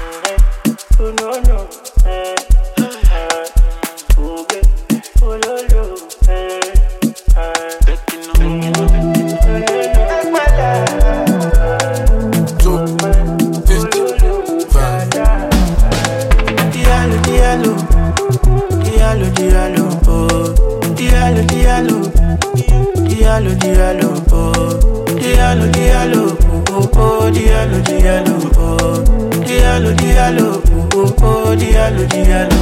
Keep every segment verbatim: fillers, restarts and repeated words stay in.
Oh no no, eh, eh, oh baby, oh no no, eh, eh, taking on, take my life, two, fifty-five. Diallo, diallo, diallo, diallo, oh, diallo, diallo, diallo, diallo, oh, diallo, diallo, oh, oh, diallo, diallo, oh, diallo, diallo, oh, oh, diallo, diallo,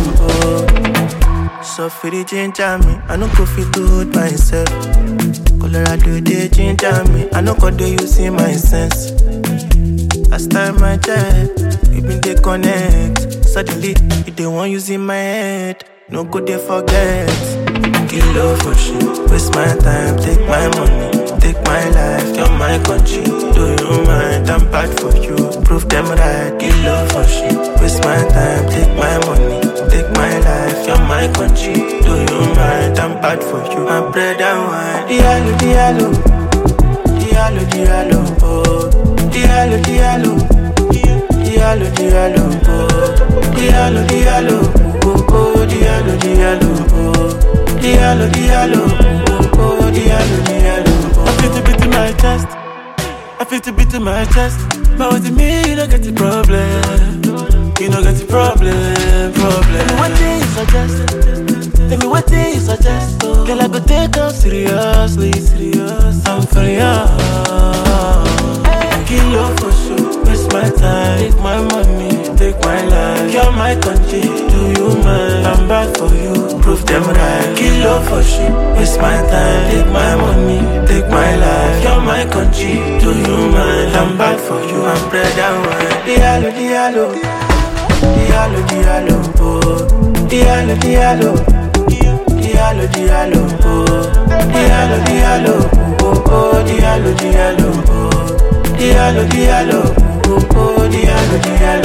oh. So for the ginger me, I no go fit to hold myself. Colorado they ginger me, I no go do using my sense. Last time I checked, we been dey connect. Suddenly, you dey want using my head. No go dey forget. Kill love for shit, waste my time, take my money, take my life, you're my country. Do you mind? I'm bad for you. Prove them right. Kill love for shit, waste my time, take my money, take my life, you're my country. Do you mind? I'm bad for you. My bread and wine. Diallo, diallo, diallo, diallo, oh. Diallo, diallo, diallo, diallo, oh. Diallo, diallo, oh, oh, diallo, diallo, oh. Diallo, diallo, oh, oh, diallo, diallo, oh. I feel to beat in my chest, I feel to beat in my chest. But with me, you don't get the problem. You don't get the problem, problem. Tell me what thing you suggest. Tell me what thing you suggest. Girl, I go take her seriously, serious. I'm for you. Kill love for sure, waste my time, take my money, take my life. You're my country, do you mind? I'm bad for you, prove them right. Kill love for sure, waste my time, take my money, take my life. You're my country, do you mind? I'm bad for you, I'm bread and wine. Diallo, diallo, diallo, diallo, oh. Diallo, diallo, diallo, diallo, oh. Diallo, diallo, oh, oh, diallo, diallo, oh. Diallo, diallo, oh, oh, diallo, diallo.